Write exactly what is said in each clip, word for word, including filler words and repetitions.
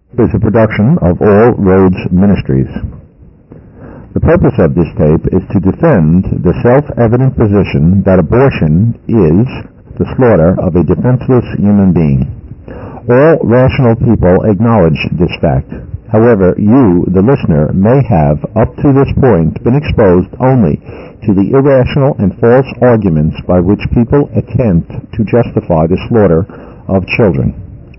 Is a production of All Roads Ministries. The purpose of this tape is to defend the self-evident position that abortion is the slaughter of a defenseless human being. All rational people acknowledge this fact. However, you, the listener, may have, up to this point, been exposed only to the irrational and false arguments by which people attempt to justify the slaughter of children.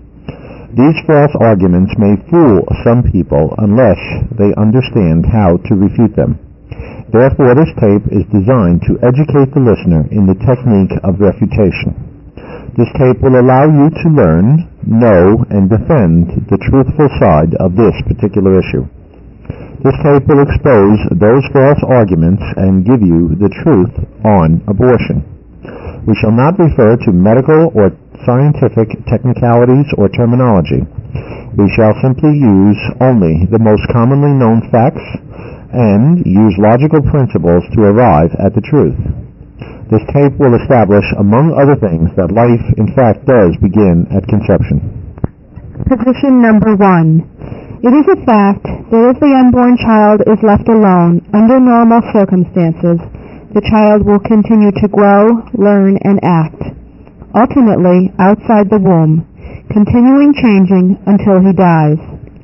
These false arguments may fool some people unless they understand how to refute them. Therefore, this tape is designed to educate the listener in the technique of refutation. This tape will allow you to learn, know, and defend the truthful side of this particular issue. This tape will expose those false arguments and give you the truth on abortion. We shall not refer to medical or scientific technicalities or terminology. We shall simply use only the most commonly known facts and use logical principles to arrive at the truth. This tape will establish, among other things, that life in fact does begin at conception. Position number one. It is a fact that if the unborn child is left alone under normal circumstances, the child will continue to grow, learn, and act, ultimately outside the womb, continuing changing until he dies.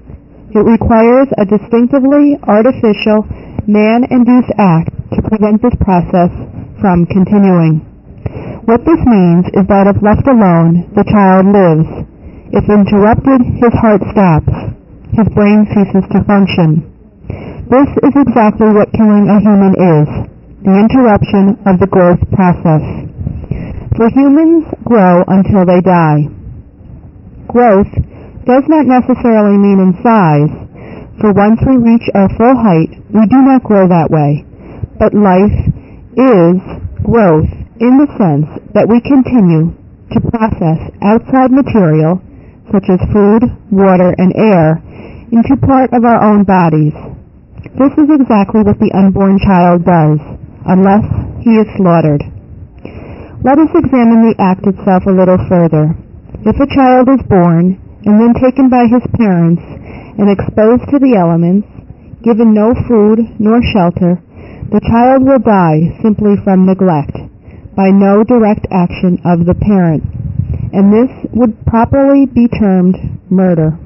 It requires a distinctively artificial, man-induced act to prevent this process from continuing. What this means is that if left alone, the child lives. If interrupted, his heart stops. His brain ceases to function. This is exactly what killing a human is, the interruption of the growth process. For humans grow until they die. Growth does not necessarily mean in size, for once we reach our full height, we do not grow that way. But life is growth in the sense that we continue to process outside material, such as food, water, and air, into part of our own bodies. This is exactly what the unborn child does, unless he is slaughtered. Let us examine the act itself a little further. If a child is born and then taken by his parents and exposed to the elements, given no food nor shelter, the child will die simply from neglect, by no direct action of the parent, and this would properly be termed murder.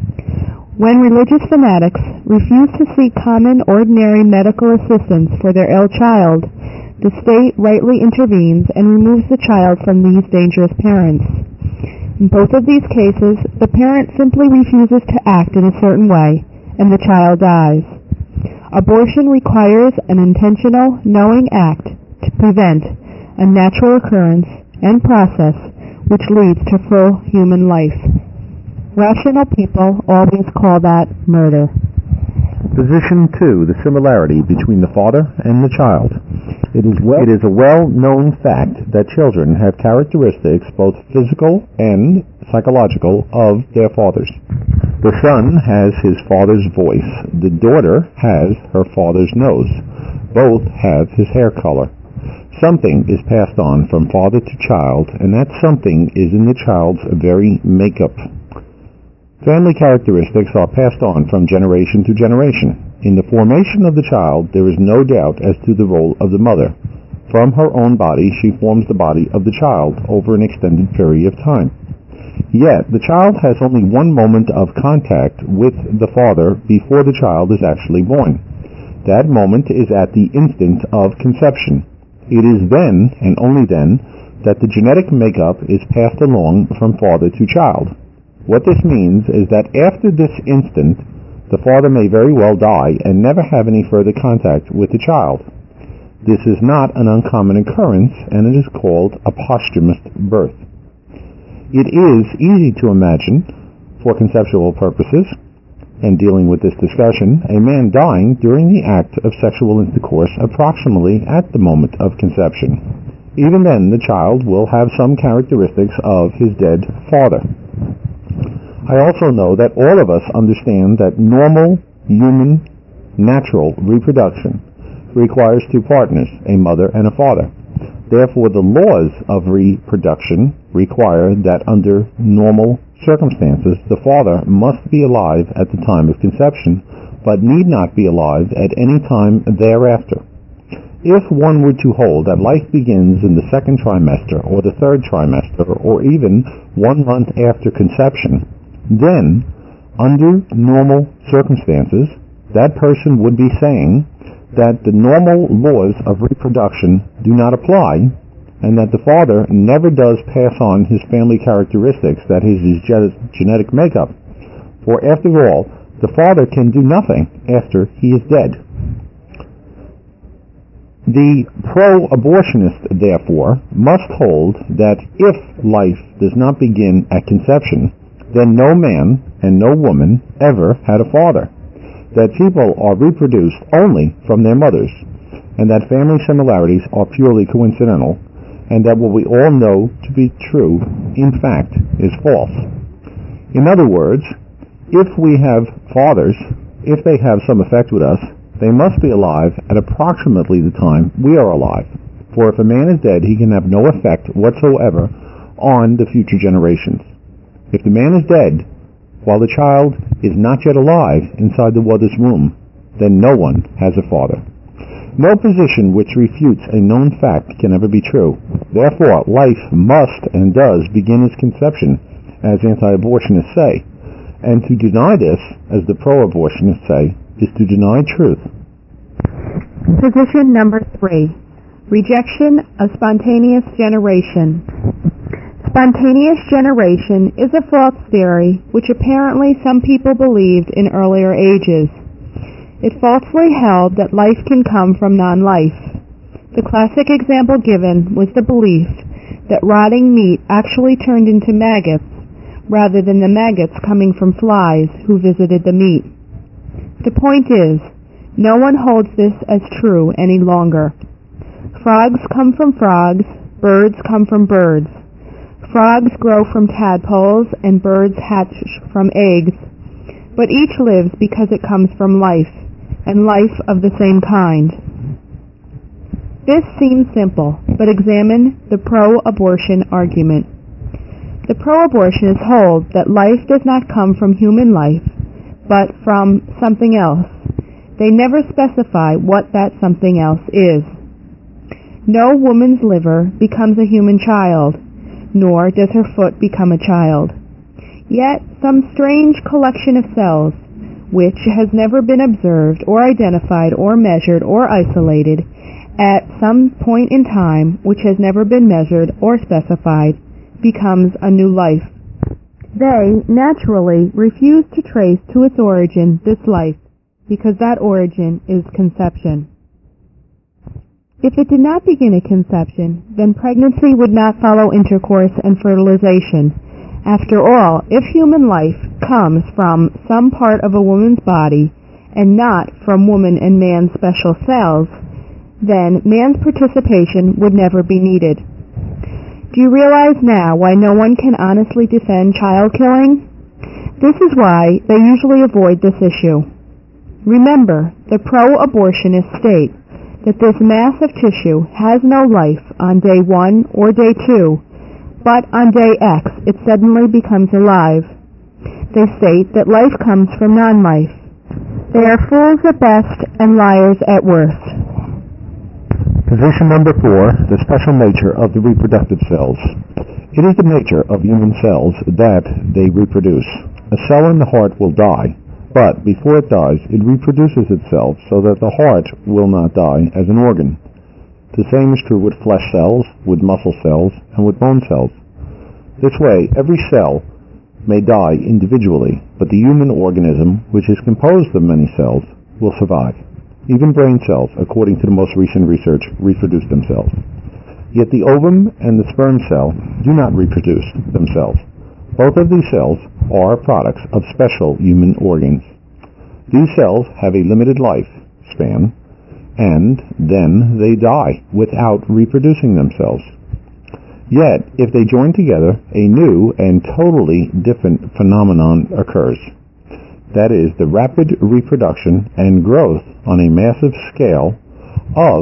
When religious fanatics refuse to seek common, ordinary medical assistance for their ill child, the state rightly intervenes and removes the child from these dangerous parents. In both of these cases, the parent simply refuses to act in a certain way, and the child dies. Abortion requires an intentional, knowing act to prevent a natural occurrence and process which leads to full human life. Rational people always call that murder. Position two, the similarity between the father and the child. It is, well, it is a well-known fact that children have characteristics, both physical and psychological, of their fathers. The son has his father's voice. The daughter has her father's nose. Both have his hair color. Something is passed on from father to child, and that something is in the child's very makeup. Family characteristics are passed on from generation to generation. In the formation of the child, there is no doubt as to the role of the mother. From her own body, she forms the body of the child over an extended period of time. Yet, the child has only one moment of contact with the father before the child is actually born. That moment is at the instant of conception. It is then, and only then, that the genetic makeup is passed along from father to child. What this means is that after this instant, the father may very well die and never have any further contact with the child. This is not an uncommon occurrence, and it is called a posthumous birth. It is easy to imagine, for conceptual purposes, and dealing with this discussion, a man dying during the act of sexual intercourse approximately at the moment of conception. Even then, the child will have some characteristics of his dead father. I also know that all of us understand that normal, human, natural reproduction requires two partners, a mother and a father. Therefore, the laws of reproduction require that under normal circumstances, the father must be alive at the time of conception, but need not be alive at any time thereafter. If one were to hold that life begins in the second trimester, or the third trimester, or even one month after conception, then, under normal circumstances, that person would be saying that the normal laws of reproduction do not apply, and that the father never does pass on his family characteristics, that is, his genetic makeup. For after all, the father can do nothing after he is dead. The pro-abortionist, therefore, must hold that if life does not begin at conception, then no man and no woman ever had a father, that people are reproduced only from their mothers, and that family similarities are purely coincidental, and that what we all know to be true, in fact, is false. In other words, if we have fathers, if they have some effect with us, they must be alive at approximately the time we are alive. For if a man is dead, he can have no effect whatsoever on the future generations. If the man is dead, while the child is not yet alive inside the mother's womb, then no one has a father. No position which refutes a known fact can ever be true. Therefore, life must and does begin its conception, as anti-abortionists say. And to deny this, as the pro-abortionists say, is to deny truth. Position number three. Rejection of spontaneous generation. Spontaneous generation is a false theory which apparently some people believed in earlier ages. It falsely held that life can come from non-life. The classic example given was the belief that rotting meat actually turned into maggots rather than the maggots coming from flies who visited the meat. The point is, no one holds this as true any longer. Frogs come from frogs, birds come from birds. Frogs grow from tadpoles and birds hatch from eggs, but each lives because it comes from life, and life of the same kind. This seems simple, but examine the pro-abortion argument. The pro-abortionists hold that life does not come from human life, but from something else. They never specify what that something else is. No woman's liver becomes a human child, nor does her foot become a child. Yet some strange collection of cells, which has never been observed or identified or measured or isolated at some point in time, which has never been measured or specified, becomes a new life. They naturally refuse to trace to its origin this life, because that origin is conception. If it did not begin at conception, then pregnancy would not follow intercourse and fertilization. After all, if human life comes from some part of a woman's body and not from woman and man's special cells, then man's participation would never be needed. Do you realize now why no one can honestly defend child killing? This is why they usually avoid this issue. Remember, the pro-abortionists state that this mass of tissue has no life on day one or day two, but on day X it suddenly becomes alive. They state that life comes from non-life. They are fools at best and liars at worst. Position number four, the special nature of the reproductive cells. It is the nature of human cells that they reproduce. A cell in the heart will die, but before it dies, it reproduces itself so that the heart will not die as an organ. The same is true with flesh cells, with muscle cells, and with bone cells. This way, every cell may die individually, but the human organism, which is composed of many cells, will survive. Even brain cells, according to the most recent research, reproduce themselves. Yet the ovum and the sperm cell do not reproduce themselves. Both of these cells are products of special human organs. These cells have a limited lifespan, and then they die without reproducing themselves. Yet, if they join together, a new and totally different phenomenon occurs. That is, the rapid reproduction and growth on a massive scale of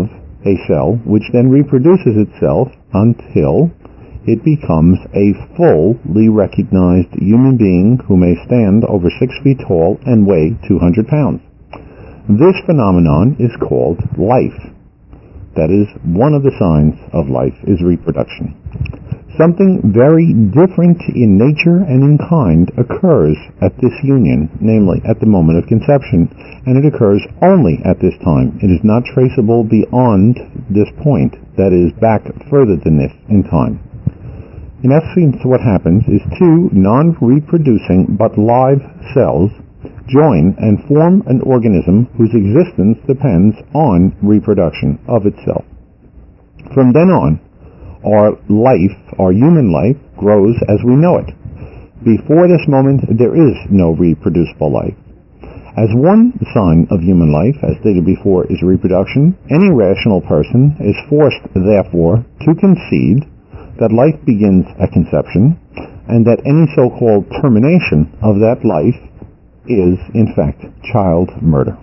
a cell which then reproduces itself until it becomes a fully recognized human being who may stand over six feet tall and weigh two hundred pounds. This phenomenon is called life. That is, one of the signs of life is reproduction. Something very different in nature and in kind occurs at this union, namely at the moment of conception, and it occurs only at this time. It is not traceable beyond this point, that is, back further than this in time. In essence, what happens is two non-reproducing but live cells join and form an organism whose existence depends on reproduction of itself. From then on, our life, our human life, grows as we know it. Before this moment, there is no reproducible life. As one sign of human life, as stated before, is reproduction, any rational person is forced, therefore, to concede that life begins at conception, and that any so-called termination of that life is, in fact, child murder.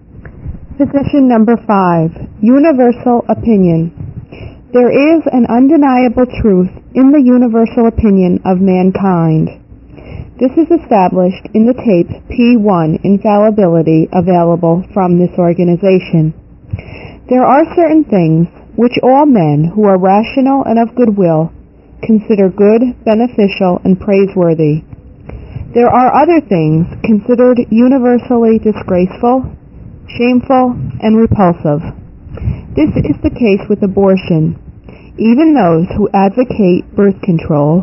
Position number five, universal opinion. There is an undeniable truth in the universal opinion of mankind. This is established in the tape P one Infallibility available from this organization. There are certain things which all men who are rational and of good will consider good, beneficial, and praiseworthy. There are other things considered universally disgraceful, shameful, and repulsive. This is the case with abortion. Even those who advocate birth control,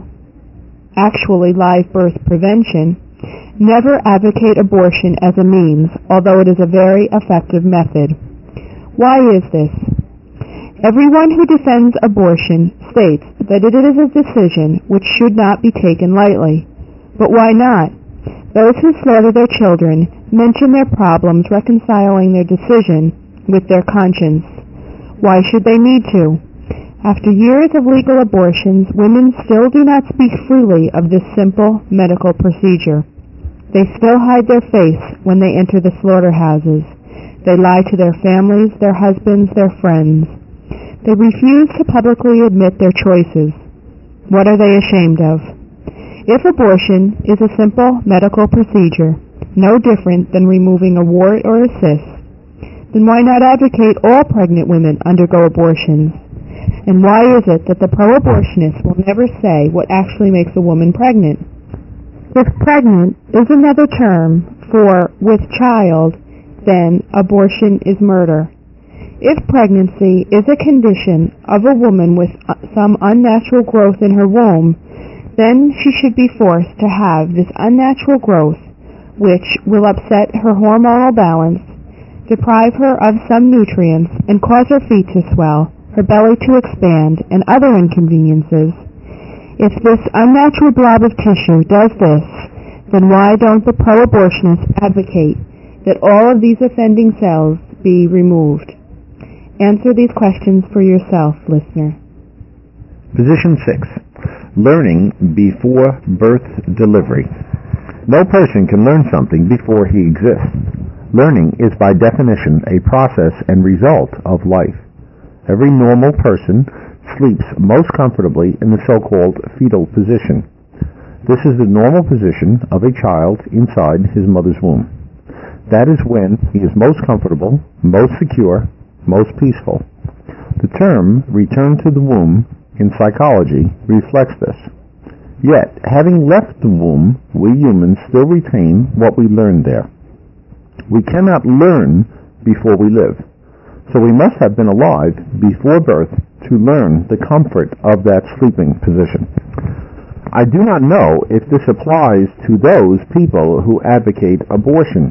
actually live birth prevention, never advocate abortion as a means, although it is a very effective method. Why is this? Everyone who defends abortion states that it is a decision which should not be taken lightly. But why not? Those who slaughter their children mention their problems reconciling their decision with their conscience. Why should they need to? After years of legal abortions, women still do not speak freely of this simple medical procedure. They still hide their face when they enter the slaughterhouses. They lie to their families, their husbands, their friends. They refuse to publicly admit their choices. What are they ashamed of? If abortion is a simple medical procedure, no different than removing a wart or a cyst, then why not advocate all pregnant women undergo abortions? And why is it that the pro-abortionists will never say what actually makes a woman pregnant? If pregnant is another term for with child, then abortion is murder. If pregnancy is a condition of a woman with some unnatural growth in her womb, then she should be forced to have this unnatural growth, which will upset her hormonal balance, deprive her of some nutrients, and cause her feet to swell, her belly to expand, and other inconveniences. If this unnatural blob of tissue does this, then why don't the pro-abortionists advocate that all of these offending cells be removed? Answer these questions for yourself, listener. Position six. Learning before birth delivery. No person can learn something before he exists. Learning is by definition a process and result of life. Every normal person sleeps most comfortably in the so-called fetal position. This is the normal position of a child inside his mother's womb. That is when he is most comfortable, most secure, most peaceful. The term return to the womb in psychology reflects this. Yet, having left the womb, we humans still retain what we learned there. We cannot learn before we live, so we must have been alive before birth to learn the comfort of that sleeping position. I do not know if this applies to those people who advocate abortion,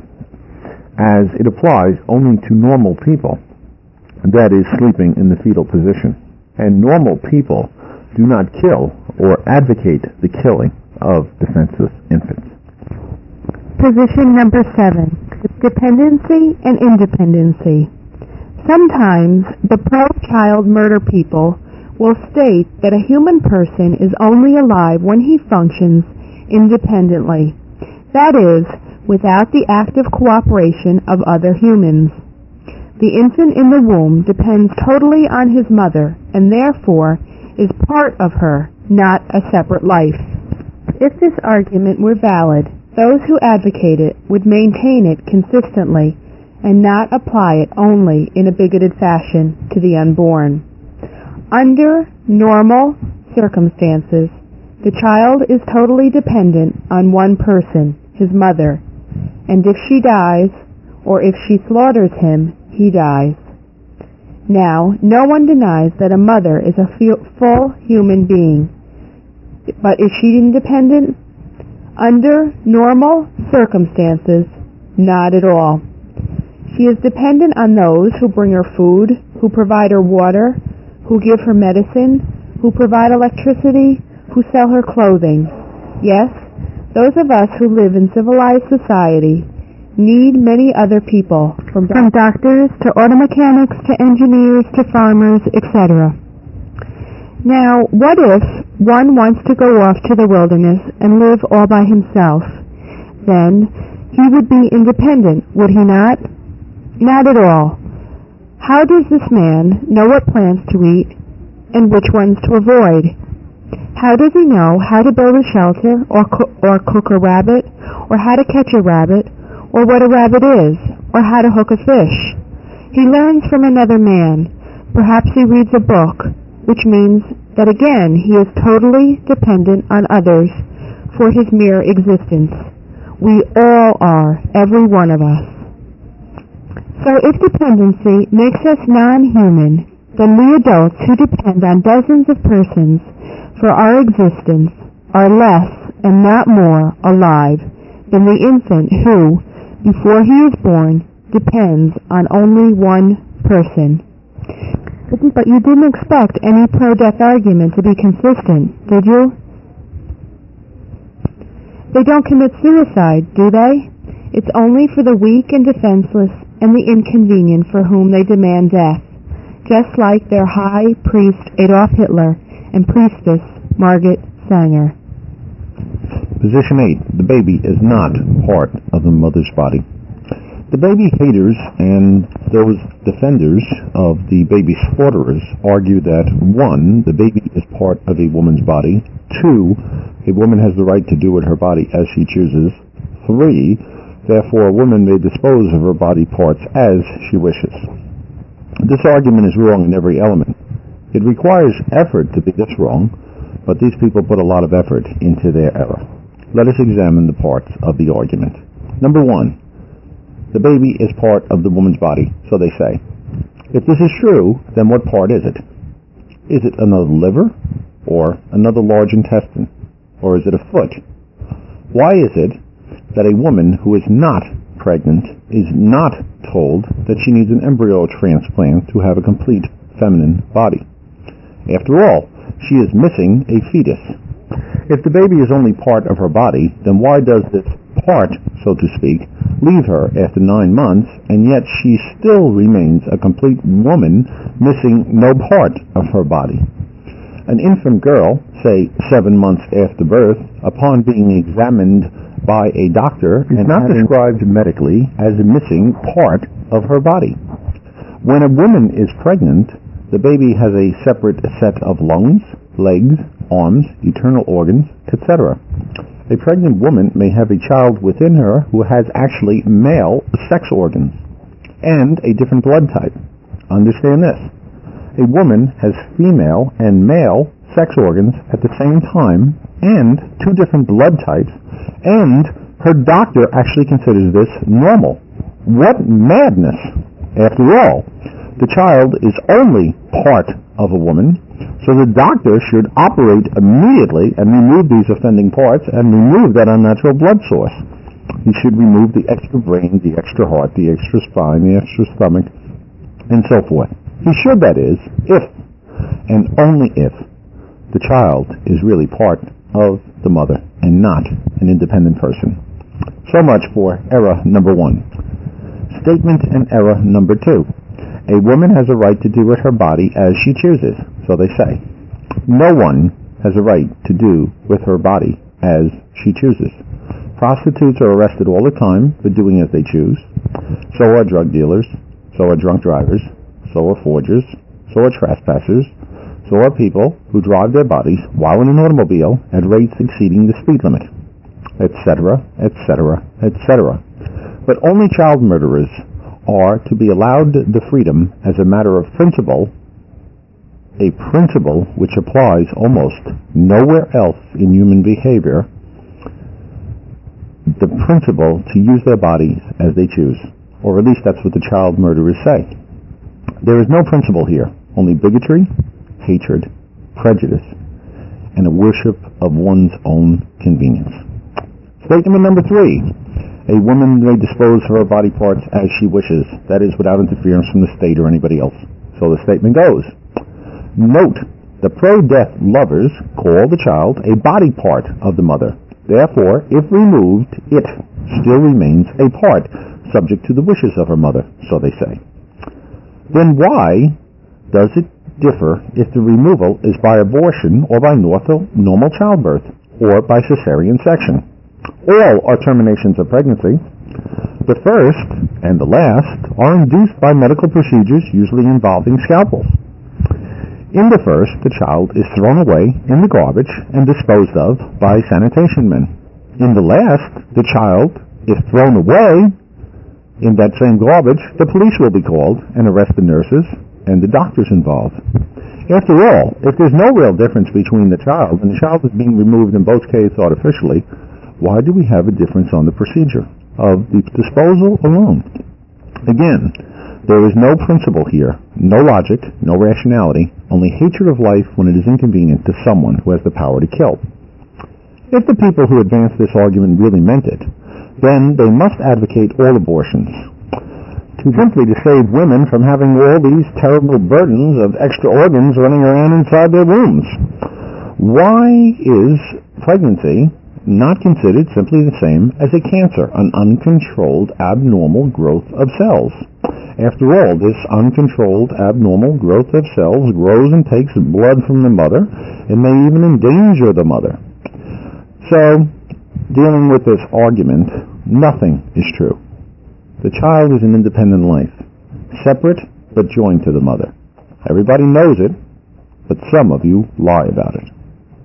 as it applies only to normal people, that is, sleeping in the fetal position. And normal people do not kill or advocate the killing of defenseless infants. Position number seven, dependency and independency. Sometimes the pro-child murder people will state that a human person is only alive when he functions independently, that is, without the active cooperation of other humans. The infant in the womb depends totally on his mother and therefore is part of her, not a separate life. If this argument were valid, those who advocate it would maintain it consistently and not apply it only in a bigoted fashion to the unborn. Under normal circumstances, the child is totally dependent on one person, his mother, and if she dies, or if she slaughters him, he dies. Now, no one denies that a mother is a full human being, but is she independent? Under normal circumstances, not at all. She is dependent on those who bring her food, who provide her water, who give her medicine, who provide electricity, who sell her clothing. Yes, those of us who live in civilized society need many other people, from, from doctors to auto mechanics to engineers to farmers, et cetera. Now, what if one wants to go off to the wilderness and live all by himself? Then he would be independent, would he not? Not at all. How does this man know what plants to eat and which ones to avoid? How does he know how to build a shelter or, co- or cook a rabbit, or how to catch a rabbit, or what a rabbit is, or how to hook a fish? He learns from another man. Perhaps he reads a book, which means that again he is totally dependent on others for his mere existence. We all are, every one of us. So if dependency makes us non-human, then we adults who depend on dozens of persons for our existence are less and not more alive than the infant who, before he is born, depends on only one person. But you didn't expect any pro-death argument to be consistent, did you? They don't commit suicide, do they? It's only for the weak and defenseless and the inconvenient for whom they demand death, just like their high priest Adolf Hitler and priestess Margaret Sanger. Position eight. The baby is not part of the mother's body. The baby haters and those defenders of the baby slaughterers argue that one, the baby is part of a woman's body, two, a woman has the right to do with her body as she chooses, three, therefore a woman may dispose of her body parts as she wishes. This argument is wrong in every element. It requires effort to be this wrong, but these people put a lot of effort into their error. Let us examine the parts of the argument. Number one, the baby is part of the woman's body, so they say. If this is true, then what part is it? Is it another liver, or another large intestine, or is it a foot? Why is it that a woman who is not pregnant is not told that she needs an embryo transplant to have a complete feminine body? After all, she is missing a fetus. If the baby is only part of her body, then why does this part, so to speak, leave her after nine months, and yet she still remains a complete woman, missing no part of her body? An infant girl, say seven months after birth, upon being examined by a doctor, is not described medically as a missing part of her body. When a woman is pregnant, the baby has a separate set of lungs, legs, arms, internal organs, et cetera. A pregnant woman may have a child within her who has actually male sex organs and a different blood type. Understand this. A woman has female and male sex organs at the same time and two different blood types, and her doctor actually considers this normal. What madness! After all, the child is only part of a woman, so the doctor should operate immediately and remove these offending parts and remove that unnatural blood source. He should remove the extra brain, the extra heart, the extra spine, the extra stomach, and so forth. He should, that is, if, and only if, the child is really part of the mother and not an independent person. So much for error number one. Statement and error number two. A woman has a right to do with her body as she chooses, so they say. No one has a right to do with her body as she chooses. Prostitutes are arrested all the time for doing as they choose. So are drug dealers. So are drunk drivers. So are forgers. So are trespassers. So are people who drive their bodies while in an automobile at rates exceeding the speed limit, et cetera, et cetera, et cetera. But only child murderers are to be allowed the freedom as a matter of principle, a principle which applies almost nowhere else in human behavior, the principle to use their bodies as they choose, or at least that's what the child murderers say. There is no principle here, only bigotry, hatred, prejudice, and a worship of one's own convenience. Statement number three. A woman may dispose of her body parts as she wishes, that is, without interference from the state or anybody else. So the statement goes. Note, the pro-death lovers call the child a body part of the mother. Therefore, if removed, it still remains a part, subject to the wishes of her mother, so they say. Then why does it differ if the removal is by abortion or by normal childbirth or by cesarean section? All are terminations of pregnancy. The first and the last are induced by medical procedures usually involving scalpels. In the first, the child is thrown away in the garbage and disposed of by sanitation men. In the last, the child is thrown away in that same garbage. The police will be called and arrest the nurses and the doctors involved. After all, if there's no real difference between the child and the child is being removed in both cases artificially, why do we have a difference on the procedure of the disposal alone? Again, there is no principle here, no logic, no rationality, only hatred of life when it is inconvenient to someone who has the power to kill. If the people who advanced this argument really meant it, then they must advocate all abortions, to simply to save women from having all these terrible burdens of extra organs running around inside their wombs. Why is pregnancy not considered simply the same as a cancer, an uncontrolled abnormal growth of cells? After all, this uncontrolled abnormal growth of cells grows and takes blood from the mother and may even endanger the mother. So, dealing with this argument, nothing is true. The child is an independent life, separate but joined to the mother. Everybody knows it, but some of you lie about it.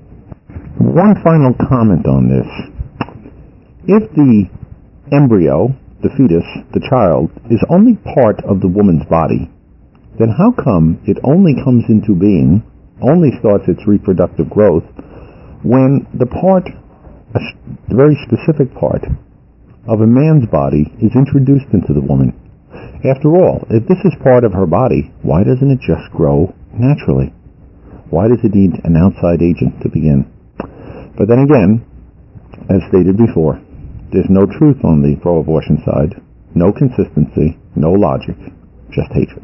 One final comment on this. If the embryo, the fetus, the child, is only part of the woman's body, then how come it only comes into being, only starts its reproductive growth, when the part, a very specific part, of a man's body is introduced into the woman? After all, if this is part of her body, why doesn't it just grow naturally? Why does it need an outside agent to begin? But then again, as stated before, there's no truth on the pro-abortion side, no consistency, no logic, just hatred.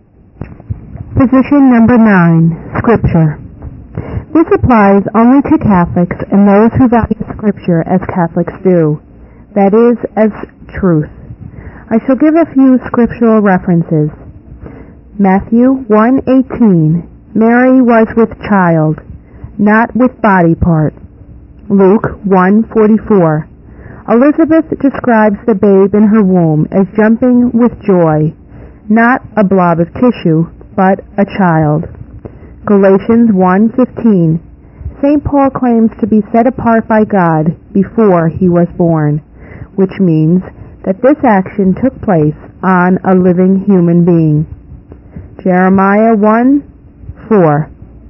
Position number nine, Scripture. This applies only to Catholics and those who value Scripture as Catholics do. That is, as truth. I shall give a few scriptural references. Matthew one eighteen, Mary was with child, not with body part. Luke one forty-four, Elizabeth describes the babe in her womb as jumping with joy, not a blob of tissue, but a child. Galatians one fifteen, Saint Paul claims to be set apart by God before he was born, which means that this action took place on a living human being. Jeremiah one four,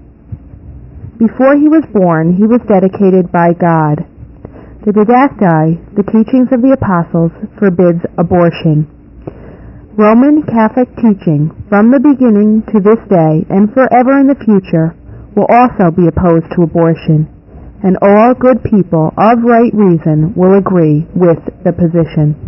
before he was born, he was dedicated by God. The Didacti, the teachings of the apostles, forbids abortion. Roman Catholic teaching, from the beginning to this day and forever in the future, will also be opposed to abortion, and all good people of right reason will agree with the position.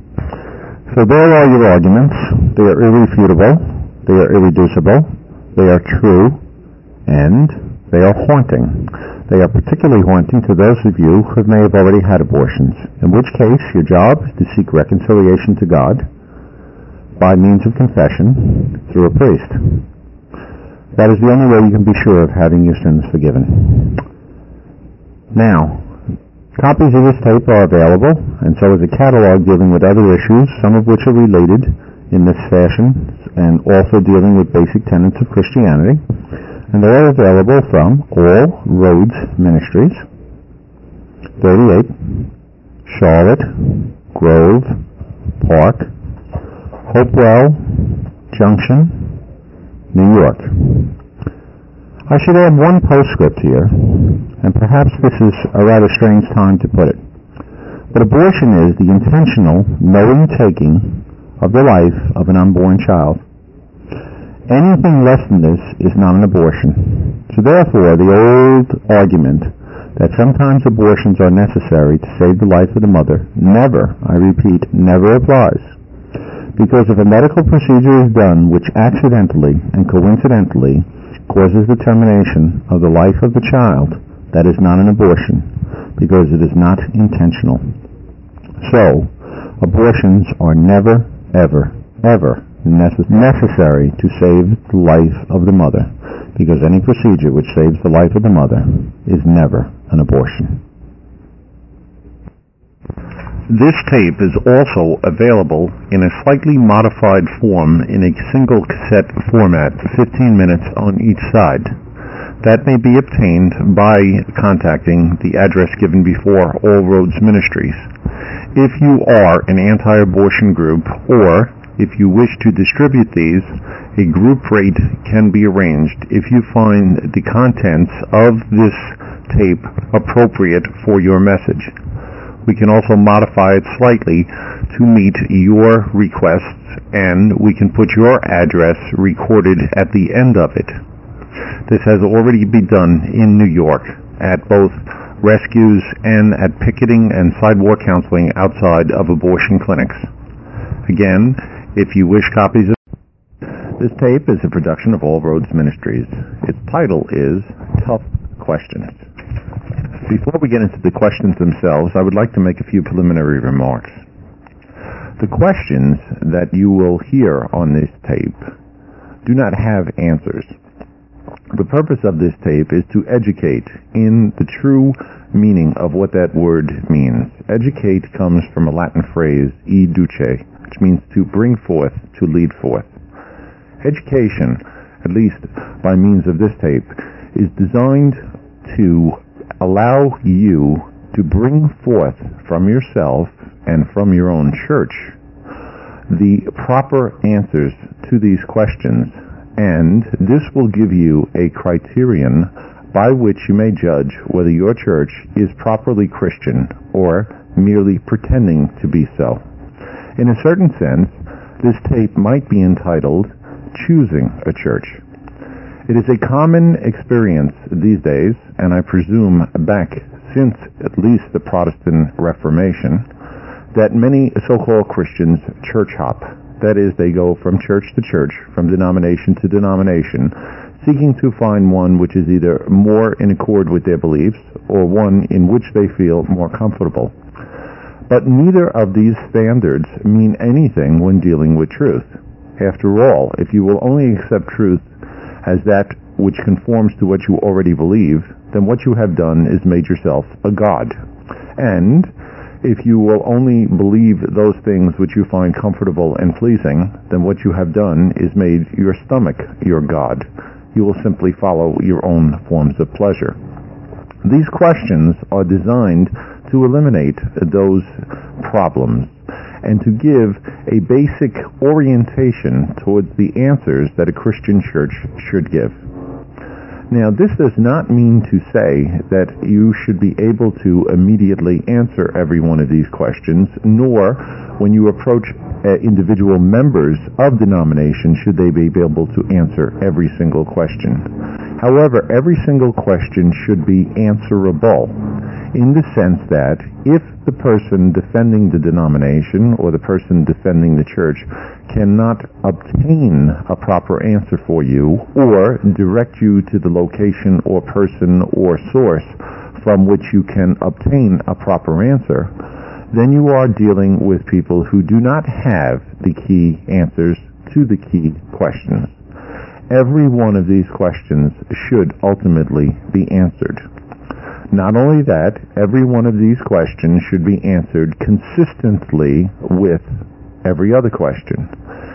So there are your arguments. They are irrefutable, they are irreducible, they are true, and they are haunting. They are particularly haunting to those of you who may have already had abortions, in which case your job is to seek reconciliation to God by means of confession through a priest. That is the only way you can be sure of having your sins forgiven. Now, copies of this tape are available, and so is a catalog dealing with other issues, some of which are related in this fashion and also dealing with basic tenets of Christianity. And they're all available from All Roads Ministries, thirty-eight Charlotte Grove Park, Hopewell Junction, New York. I should add one postscript here, and perhaps this is a rather strange time to put it, but abortion is the intentional, knowing taking of the life of an unborn child. Anything less than this is not an abortion. So therefore, the old argument that sometimes abortions are necessary to save the life of the mother never, I repeat, never applies. Because if a medical procedure is done which accidentally and coincidentally causes the termination of the life of the child, that is not an abortion, because it is not intentional. So, abortions are never, ever, ever necess- necessary to save the life of the mother, because any procedure which saves the life of the mother is never an abortion. This tape is also available in a slightly modified form in a single cassette format, fifteen minutes on each side. That may be obtained by contacting the address given before, All Roads Ministries. If you are an anti-abortion group, or if you wish to distribute these, a group rate can be arranged if you find the contents of this tape appropriate for your message. We can also modify it slightly to meet your requests, and we can put your address recorded at the end of it. This has already been done in New York at both rescues and at picketing and sidewalk counseling outside of abortion clinics. Again, if you wish copies of this tape is a production of All Roads Ministries. Its title is Tough Questions. Before we get into the questions themselves, I would like to make a few preliminary remarks. The questions that you will hear on this tape do not have answers. The purpose of this tape is to educate in the true meaning of what that word means. Educate comes from a Latin phrase, educe, which means to bring forth, to lead forth. Education, at least by means of this tape, is designed to allow you to bring forth from yourself and from your own church the proper answers to these questions, and this will give you a criterion by which you may judge whether your church is properly Christian or merely pretending to be so. In a certain sense, this tape might be entitled Choosing a Church. It is a common experience these days, and I presume back since at least the Protestant Reformation, that many so-called Christians church hop. That is, they go from church to church, from denomination to denomination, seeking to find one which is either more in accord with their beliefs or one in which they feel more comfortable. But neither of these standards mean anything when dealing with truth. After all, if you will only accept truth as that which conforms to what you already believe, then what you have done is made yourself a god. And if you will only believe those things which you find comfortable and pleasing, then what you have done is made your stomach your god. You will simply follow your own forms of pleasure. These questions are designed to eliminate those problems and to give a basic orientation towards the answers that a Christian church should give. Now, this does not mean to say that you should be able to immediately answer every one of these questions, nor when you approach uh, individual members of denomination should they be able to answer every single question. However, every single question should be answerable, in the sense that if the person defending the denomination or the person defending the church cannot obtain a proper answer for you or direct you to the location or person or source from which you can obtain a proper answer, then you are dealing with people who do not have the key answers to the key questions. Every one of these questions should ultimately be answered. Not only that, every one of these questions should be answered consistently with every other question.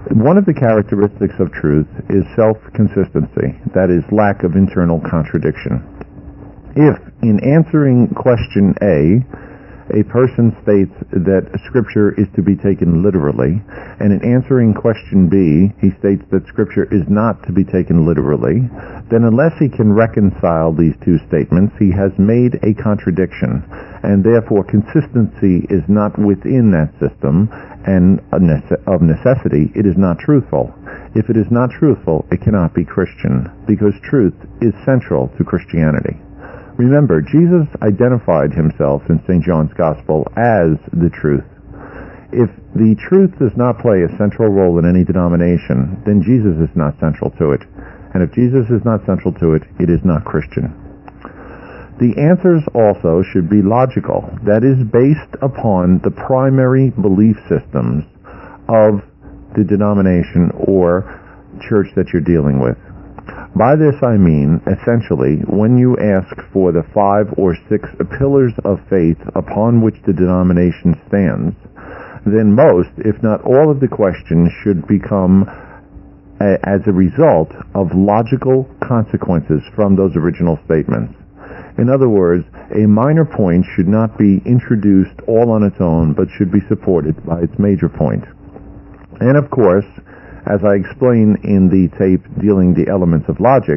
One of the characteristics of truth is self-consistency, that is, lack of internal contradiction. If, in answering question A, a person states that Scripture is to be taken literally, and in answering question B, he states that Scripture is not to be taken literally, then unless he can reconcile these two statements, he has made a contradiction, and therefore consistency is not within that system, and of necessity, it is not truthful. If it is not truthful, it cannot be Christian, because truth is central to Christianity. Remember, Jesus identified himself in Saint John's Gospel as the truth. If the truth does not play a central role in any denomination, then Jesus is not central to it. And if Jesus is not central to it, it is not Christian. The answers also should be logical, that is, based upon the primary belief systems of the denomination or church that you're dealing with. By this I mean, essentially, when you ask for the five or six pillars of faith upon which the denomination stands, then most, if not all of the questions should become a, as a result of logical consequences from those original statements. In other words, a minor point should not be introduced all on its own, but should be supported by its major point. And of course, as I explain in the tape dealing the elements of logic,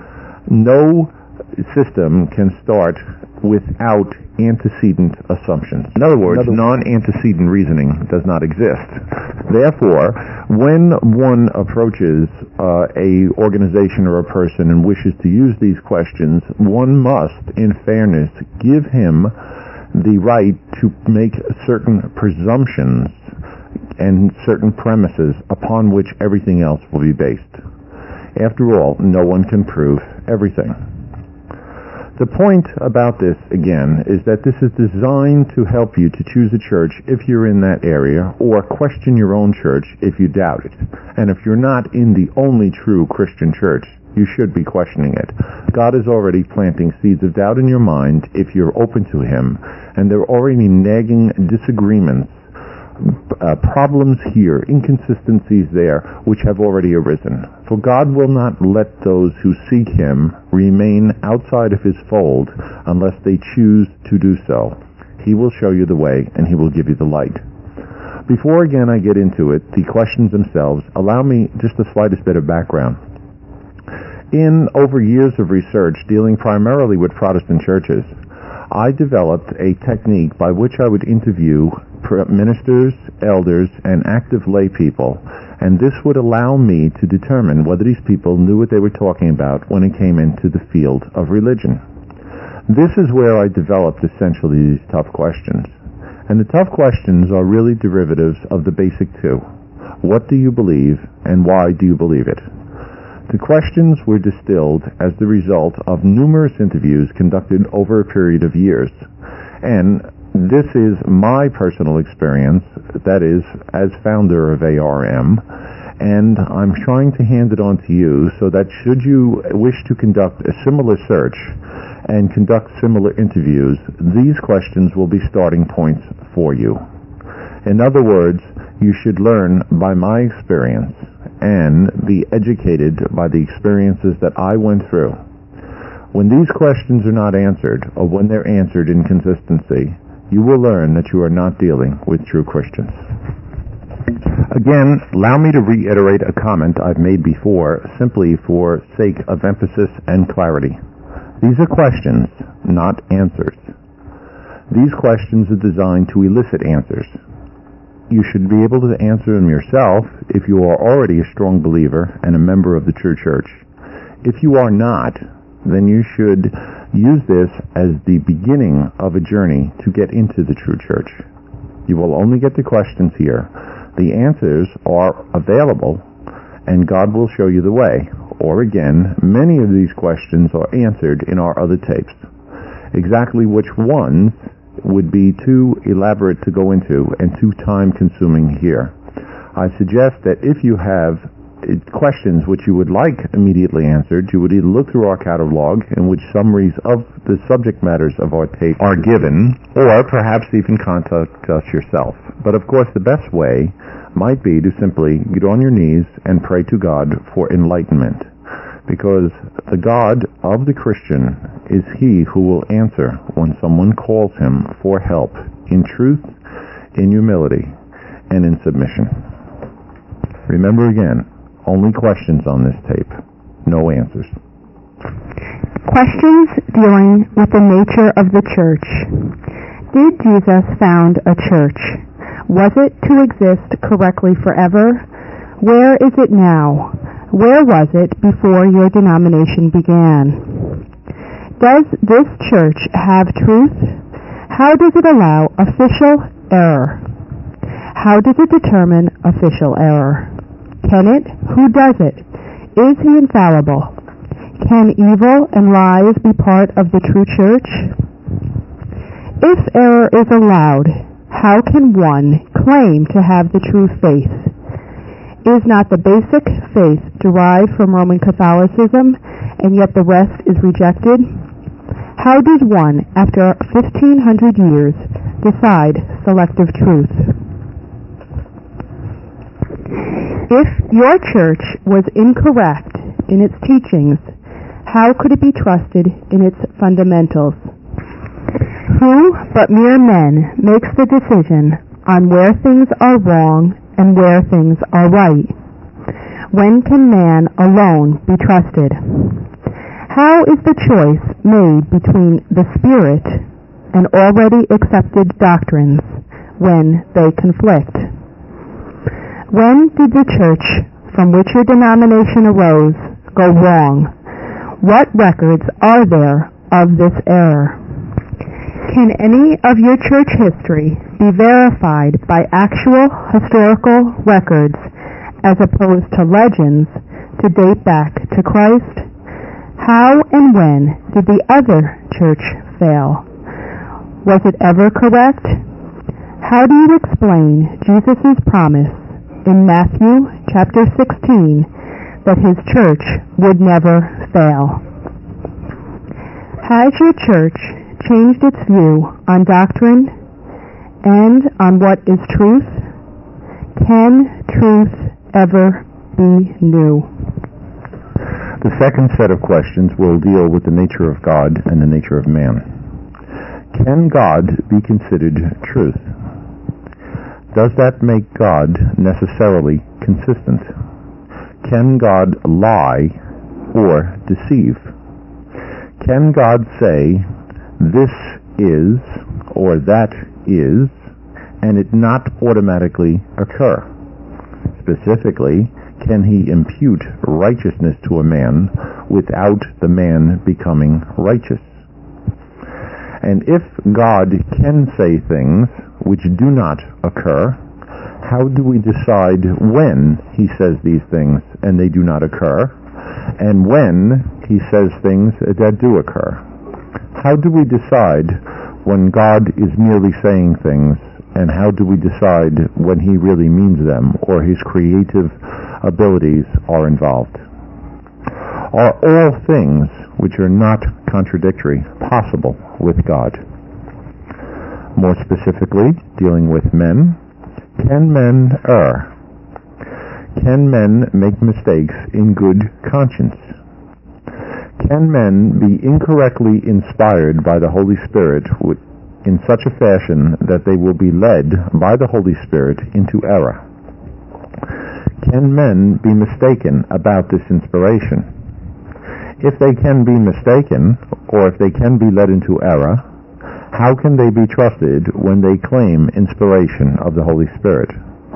no system can start without antecedent assumptions. In other words, non-antecedent reasoning does not exist. Therefore, when one approaches uh, a organization or a person and wishes to use these questions, one must, in fairness, give him the right to make certain presumptions and certain premises upon which everything else will be based. After all, no one can prove everything. The point about this, again, is that this is designed to help you to choose a church if you're in that area, or question your own church if you doubt it. And if you're not in the only true Christian church, you should be questioning it. God is already planting seeds of doubt in your mind if you're open to Him, and there are already nagging disagreements, Uh, problems here, inconsistencies there, which have already arisen. For God will not let those who seek Him remain outside of His fold unless they choose to do so. He will show you the way, and He will give you the light. Before again I get into it, the questions themselves, allow me just the slightest bit of background. In over years of research dealing primarily with Protestant churches, I developed a technique by which I would interview ministers, elders, and active lay people, and this would allow me to determine whether these people knew what they were talking about when it came into the field of religion. This is where I developed essentially these tough questions. And the tough questions are really derivatives of the basic two. What do you believe, and why do you believe it? The questions were distilled as the result of numerous interviews conducted over a period of years. And this is my personal experience, that is, as founder of A R M, and I'm trying to hand it on to you so that should you wish to conduct a similar search and conduct similar interviews, these questions will be starting points for you. In other words, you should learn by my experience and be educated by the experiences that I went through. When these questions are not answered, or when they're answered in consistency, you will learn that you are not dealing with true Christians. Again, allow me to reiterate a comment I've made before, simply for sake of emphasis and clarity. These are questions, not answers. These questions are designed to elicit answers. You should be able to answer them yourself if you are already a strong believer and a member of the true church. If you are not, then you should use this as the beginning of a journey to get into the true church. You will only get the questions here. The answers are available, and God will show you the way. Or again, many of these questions are answered in our other tapes. Exactly which ones would be too elaborate to go into and too time-consuming here. I suggest that if you have questions which you would like immediately answered, you would either look through our catalog in which summaries of the subject matters of our tape are given, or perhaps even contact us yourself. But of course the best way might be to simply get on your knees and pray to God for enlightenment, because the God of the Christian is he who will answer when someone calls him for help in truth, in humility, and in submission. Remember again, only questions on this tape, no answers. Questions dealing with the nature of the church. Did Jesus found a church? Was it to exist correctly forever? Where is it now? Where was it before your denomination began? Does this church have truth? How does it allow official error? How does it determine official error? Can it? Who does it? Is he infallible? Can evil and lies be part of the true church? If error is allowed, how can one claim to have the true faith? Is not the basic faith derived from Roman Catholicism, and yet the rest is rejected? How does one, after fifteen hundred years, decide selective truth? If your church was incorrect in its teachings, how could it be trusted in its fundamentals? Who but mere men makes the decision on where things are wrong and where things are right? When can man alone be trusted? How is the choice made between the Spirit and already accepted doctrines when they conflict? When did the church from which your denomination arose go wrong? What records are there of this error? Can any of your church history be verified by actual historical records as opposed to legends to date back to Christ? How and when did the other church fail? Was it ever correct? How do you explain Jesus' promise in Matthew chapter sixteen that his church would never fail? Has your church changed its view on doctrine and on what is truth? Can truth ever be new? The second set of questions will deal with the nature of God and the nature of man. Can God be considered truth? Does that make God necessarily consistent? Can God lie or deceive? Can God say, this is or that is, and it not automatically occur? Specifically, can he impute righteousness to a man without the man becoming righteous? And if God can say things which do not occur, how do we decide when he says these things and they do not occur, and when he says things that do occur? How do we decide when God is merely saying things, and how do we decide when he really means them or his creative abilities are involved? Are all things which are not contradictory possible with God? More specifically, dealing with men, can men err? Can men make mistakes in good conscience? Can men be incorrectly inspired by the Holy Spirit in such a fashion that they will be led by the Holy Spirit into error? Can men be mistaken about this inspiration? If they can be mistaken, or if they can be led into error, how can they be trusted when they claim inspiration of the Holy Spirit?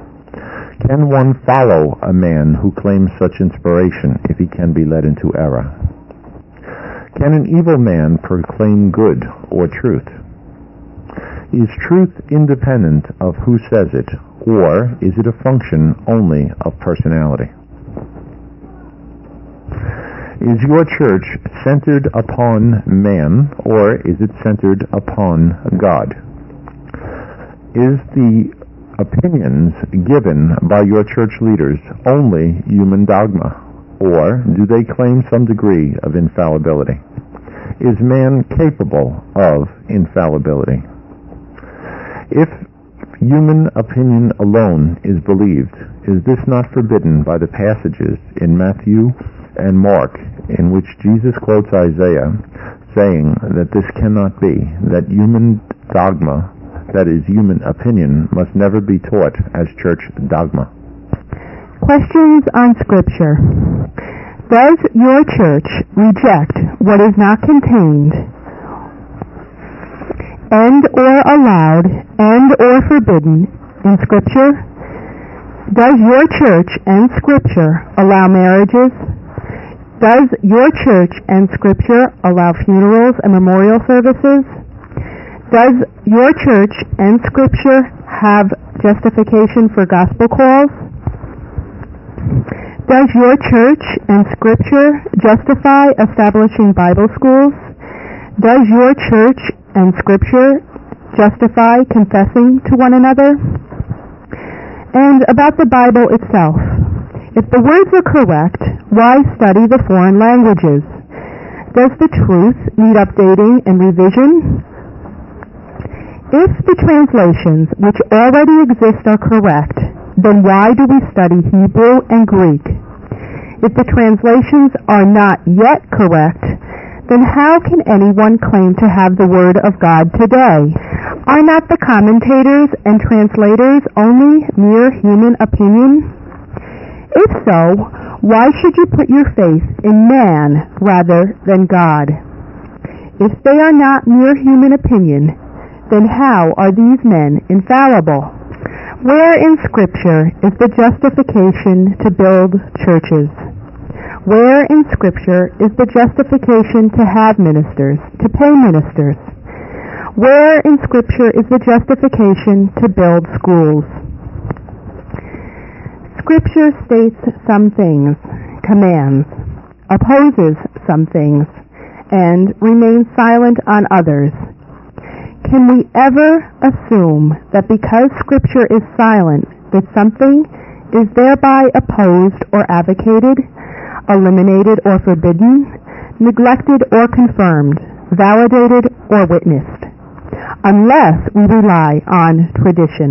Can one follow a man who claims such inspiration if he can be led into error? Can an evil man proclaim good or truth? Is truth independent of who says it, or is it a function only of personality? Is your church centered upon man, or is it centered upon God? Is the opinions given by your church leaders only human dogma, or do they claim some degree of infallibility? Is man capable of infallibility? If human opinion alone is believed, is this not forbidden by the passages in Matthew and Mark in which Jesus quotes Isaiah, saying that this cannot be, that human dogma, that is, human opinion, must never be taught as church dogma? Questions on Scripture. Does your church reject what is not contained and or allowed and or forbidden in Scripture? Does your church and Scripture allow marriages? Does your church and Scripture allow funerals and memorial services? Does your church and Scripture have justification for gospel calls? Does your church and Scripture justify establishing Bible schools? Does your church and Scripture justify confessing to one another? And about the Bible itself. If the words are correct, why study the foreign languages? Does the truth need updating and revision? If the translations which already exist are correct, then why do we study Hebrew and Greek? If the translations are not yet correct, then how can anyone claim to have the Word of God today? Are not the commentators and translators only mere human opinion? If so, why should you put your faith in man rather than God? If they are not mere human opinion, then how are these men infallible? Where in Scripture is the justification to build churches? Where in Scripture is the justification to have ministers, to pay ministers? Where in Scripture is the justification to build schools? Scripture states some things, commands, opposes some things, and remains silent on others. Can we ever assume that because Scripture is silent, that something is thereby opposed or advocated, eliminated or forbidden, neglected or confirmed, validated or witnessed, unless we rely on tradition?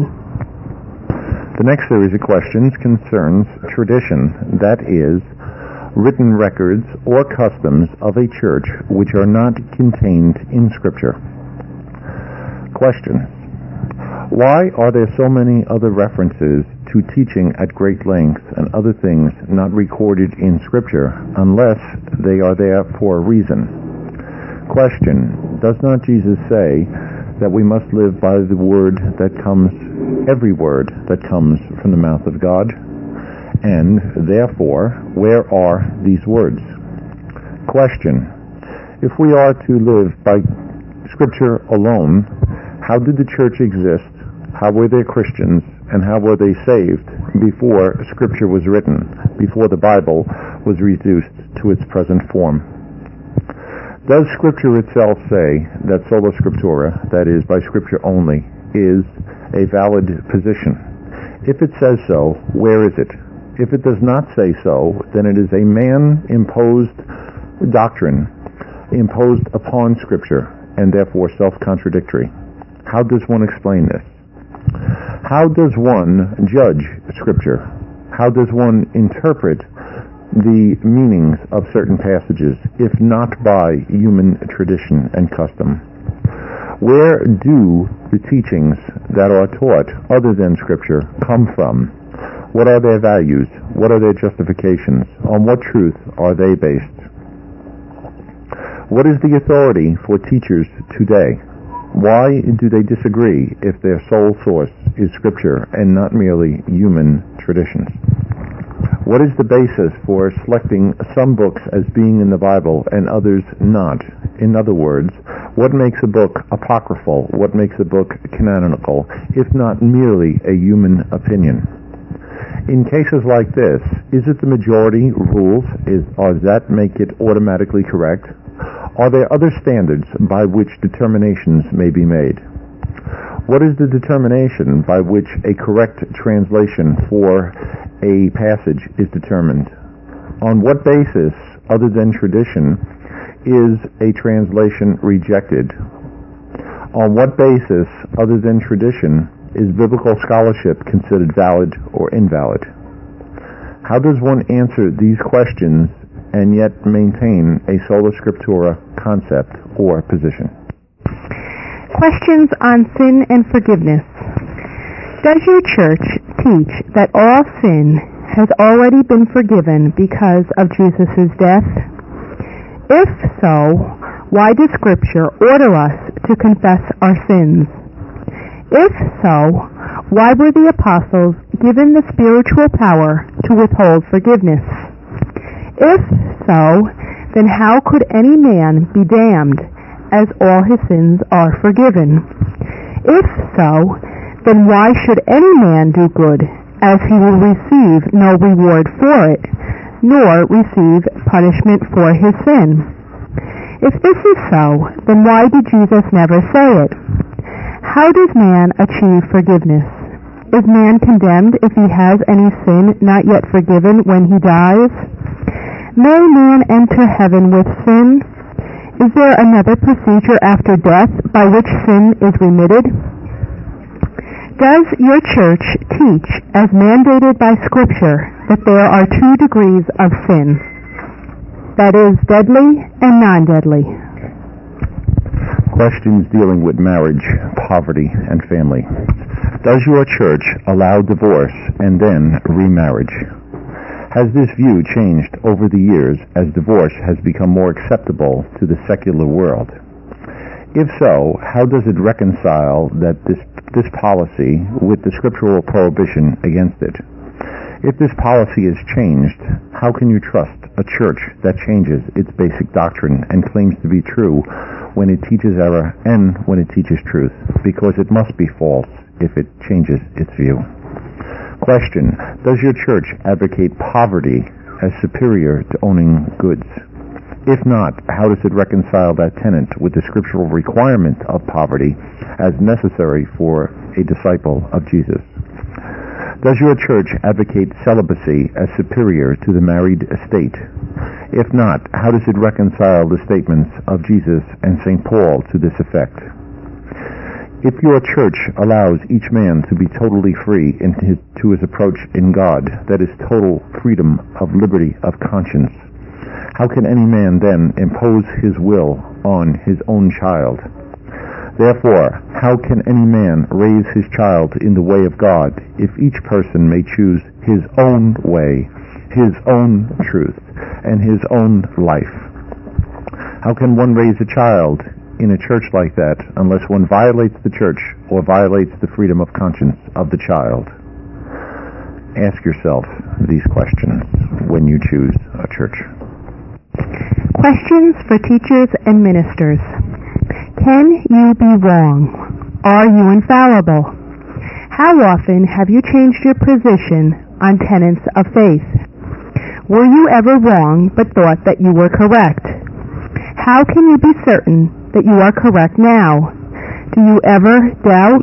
The next series of questions concerns tradition, that is, written records or customs of a church which are not contained in Scripture. Question: why are there so many other references to teaching at great length and other things not recorded in Scripture unless they are there for a reason? Question: does not Jesus say that we must live by the word that comes, every word that comes from the mouth of God? And therefore, where are these words? Question: if we are to live by Scripture alone, how did the church exist? How were they Christians? And how were they saved before Scripture was written, before the Bible was reduced to its present form? Does Scripture itself say that sola scriptura, that is, by Scripture only, is a valid position? If it says so, where is it? If it does not say so, then it is a man-imposed doctrine imposed upon Scripture, and therefore self-contradictory. How does one explain this? How does one judge Scripture? How does one interpret the meanings of certain passages, if not by human tradition and custom? Where do the teachings that are taught other than Scripture come from? What are their values? What are their justifications? On what truth are they based? What is the authority for teachers today? Why do they disagree if their sole source is Scripture and not merely human traditions? What is the basis for selecting some books as being in the Bible and others not? In other words, what makes a book apocryphal? What makes a book canonical, if not merely a human opinion? In cases like this, is it the majority rules? Is, or does that make it automatically correct? Are there other standards by which determinations may be made? What is the determination by which a correct translation for a passage is determined? On what basis, other than tradition, is a translation rejected? On what basis, other than tradition, Is biblical scholarship considered valid or invalid? How does one answer these questions and yet maintain a sola scriptura concept or position? Questions on sin and forgiveness. Does your church teach that all sin has already been forgiven because of Jesus' death? If so, why does Scripture order us to confess our sins? If so, why were the apostles given the spiritual power to withhold forgiveness? If so, then how could any man be damned, as all his sins are forgiven? If so, then why should any man do good, as he will receive no reward for it, nor receive punishment for his sin? If this is so, then why did Jesus never say it? How does man achieve forgiveness? Is man condemned if he has any sin not yet forgiven when he dies? May man enter heaven with sin? Is there another procedure after death by which sin is remitted? Does your church teach, as mandated by Scripture, that there are two degrees of sin? That is, deadly and non-deadly. Questions dealing with marriage, poverty, and family. Does your church allow divorce and then remarriage? Has this view changed over the years as divorce has become more acceptable to the secular world? If so, how does it reconcile that this, this policy with the scriptural prohibition against it? If this policy is changed, how can you trust a church that changes its basic doctrine and claims to be true when it teaches error and when it teaches truth? Because it must be false if it changes its view. Question: does your church advocate poverty as superior to owning goods? If not, how does it reconcile that tenet with the scriptural requirement of poverty as necessary for a disciple of Jesus? Does your church advocate celibacy as superior to the married estate? If not, how does it reconcile the statements of Jesus and Saint Paul to this effect? If your church allows each man to be totally free in his, to his approach in God, that is total freedom of liberty of conscience, how can any man then impose his will on his own child? Therefore, how can any man raise his child in the way of God if each person may choose his own way, his own truth, and his own life? How can one raise a child in a church like that unless one violates the church or violates the freedom of conscience of the child? Ask yourself these questions when you choose a church. Questions for teachers and ministers. Can you be wrong? Are you infallible? How often have you changed your position on tenets of faith? Were you ever wrong but thought that you were correct? How can you be certain that you are correct now? Do you ever doubt?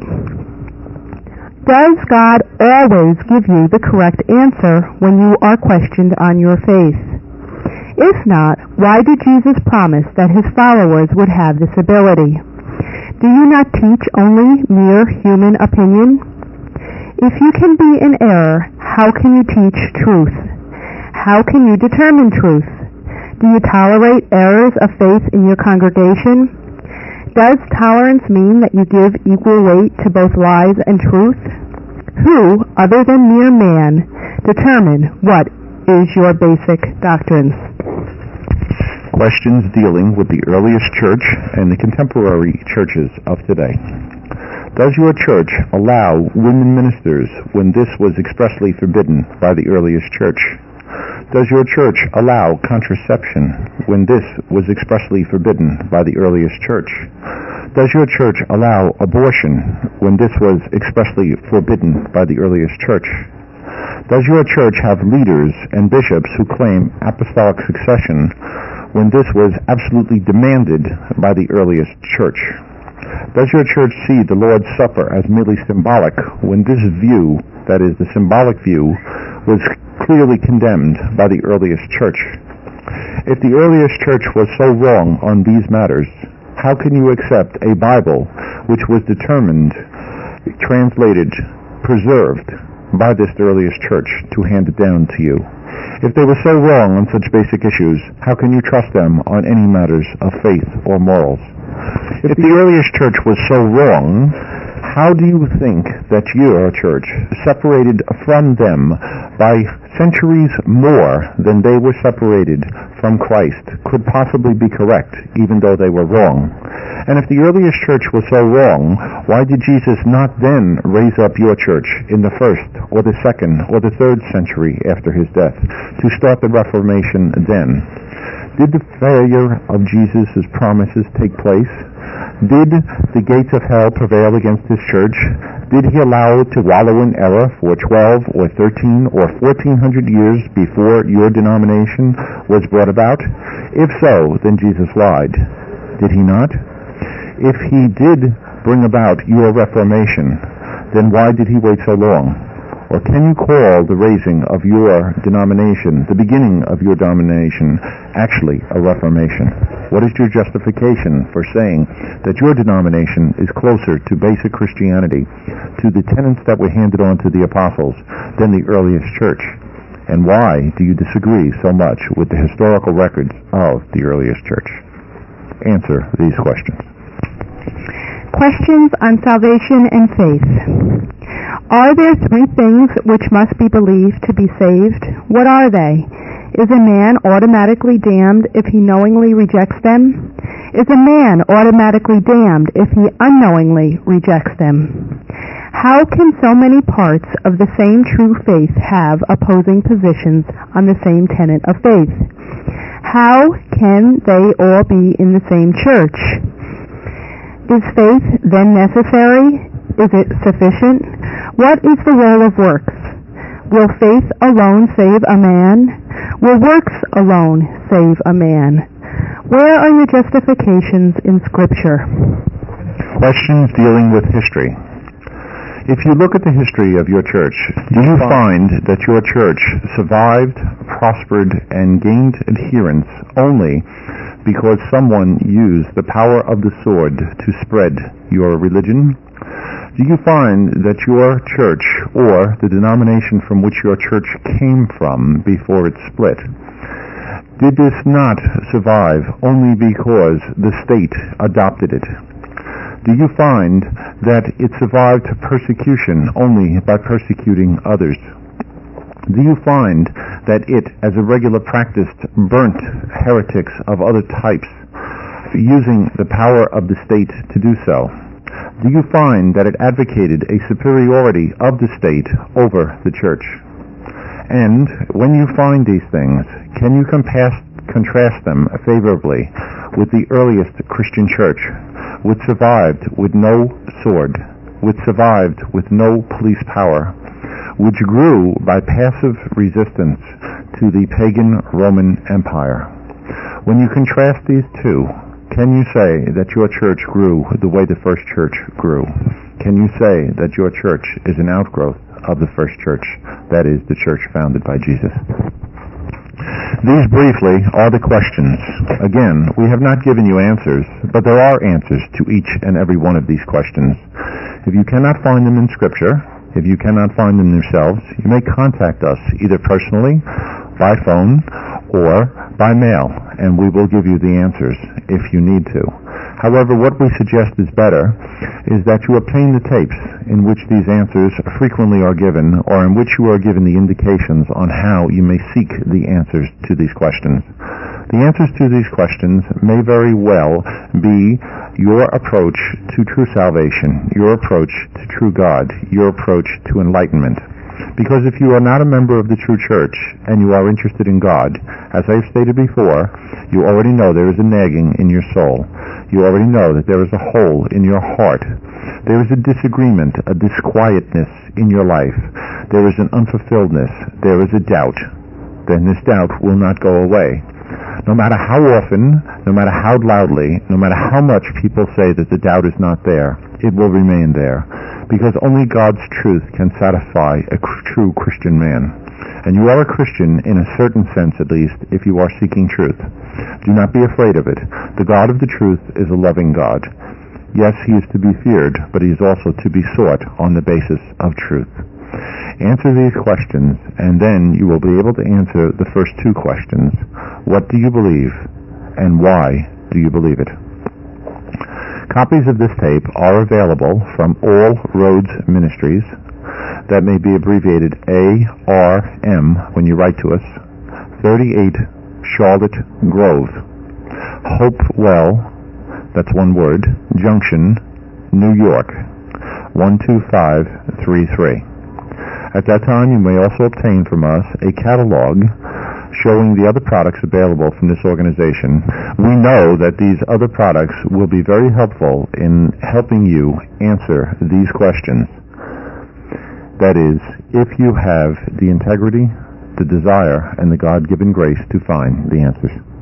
Does God always give you the correct answer when you are questioned on your faith? If not, why did Jesus promise that his followers would have this ability? Do you not teach only mere human opinion? If you can be in error, how can you teach truth? How can you determine truth? Do you tolerate errors of faith in your congregation? Does tolerance mean that you give equal weight to both lies and truth? Who, other than mere man, determine what is your basic doctrines? Questions dealing with the earliest church and the contemporary churches of today. Does your church allow women ministers when this was expressly forbidden by the earliest church? Does your church allow contraception when this was expressly forbidden by the earliest church? Does your church allow abortion when this was expressly forbidden by the earliest church? Does your church have leaders and bishops who claim apostolic succession when this was absolutely demanded by the earliest church? Does your church see the Lord's Supper as merely symbolic when this view, that is, the symbolic view, was clearly condemned by the earliest church? If the earliest church was so wrong on these matters, how can you accept a Bible which was determined translated, preserved by this earliest church to hand it down to you? If they were so wrong on such basic issues, how can you trust them on any matters of faith or morals? If the earliest church was so wrong, how do you think that your church, separated from them by centuries more than they were separated from Christ, could possibly be correct, even though they were wrong? And if the earliest church was so wrong, why did Jesus not then raise up your church in the first or the second or the third century after his death to start the Reformation then? Did the failure of Jesus' promises take place? Did the gates of hell prevail against his church? Did he allow it to wallow in error for twelve or thirteen or fourteen hundred years before your denomination was brought about? If so, then Jesus lied. Did he not? If he did bring about your reformation, then why did he wait so long? Or can you call the raising of your denomination, the beginning of your denomination, actually a reformation? What is your justification for saying that your denomination is closer to basic Christianity, to the tenets that were handed on to the apostles, than the earliest church? And why do you disagree so much with the historical records of the earliest church? Answer these questions. Questions on salvation and faith. Are there three things which must be believed to be saved? What are they? Is a man automatically damned if he knowingly rejects them? Is a man automatically damned if he unknowingly rejects them? How can so many parts of the same true faith have opposing positions on the same tenet of faith? How can they all be in the same church? Is faith then necessary? Is it sufficient? What is the role of works? Will faith alone save a man? Will works alone save a man? Where are your justifications in Scripture? Questions dealing with history. If you look at the history of your church, do you find that your church survived, prospered, and gained adherents only because someone used the power of the sword to spread your religion? Do you find that your church, or the denomination from which your church came from before it split, did this not survive only because the state adopted it? Do you find that it survived persecution only by persecuting others? Do you find that it, as a regular practice, burnt heretics of other types, using the power of the state to do so? Do you find that it advocated a superiority of the state over the church? And when you find these things, can you compass, contrast them favorably with the earliest Christian church, which survived with no sword, which survived with no police power, which grew by passive resistance to the pagan Roman Empire? When you contrast these two, can you say that your church grew the way the first church grew? Can you say that your church is an outgrowth of the first church, that is, the church founded by Jesus? These briefly are the questions. Again, we have not given you answers, but there are answers to each and every one of these questions. If you cannot find them in Scripture, if you cannot find them yourselves, you may contact us either personally, by phone, or by mail, and we will give you the answers if you need to. However, what we suggest is better is that you obtain the tapes in which these answers frequently are given, or in which you are given the indications on how you may seek the answers to these questions. The answers to these questions may very well be your approach to true salvation, your approach to true God, your approach to enlightenment. Because if you are not a member of the true church and you are interested in God, as I have stated before, you already know there is a nagging in your soul. You already know that there is a hole in your heart. There is a disagreement, a disquietness in your life. There is an unfulfilledness. There is a doubt. Then this doubt will not go away. No matter how often, no matter how loudly, no matter how much people say that the doubt is not there, it will remain there. Because only God's truth can satisfy a true Christian man. And you are a Christian in a certain sense, at least, if you are seeking truth. Do not be afraid of it. The God of the truth is a loving God. Yes, he is to be feared, but he is also to be sought on the basis of truth. Answer these questions, and then you will be able to answer the first two questions. What do you believe, and why do you believe it? Copies of this tape are available from All Roads Ministries. That may be abbreviated A R M when you write to us. thirty-eight Charlotte Grove, Hopewell, that's one word, Junction, New York, one two five three three. At that time, you may also obtain from us a catalog showing the other products available from this organization. We know that these other products will be very helpful in helping you answer these questions. That is, if you have the integrity, the desire, and the God-given grace to find the answers.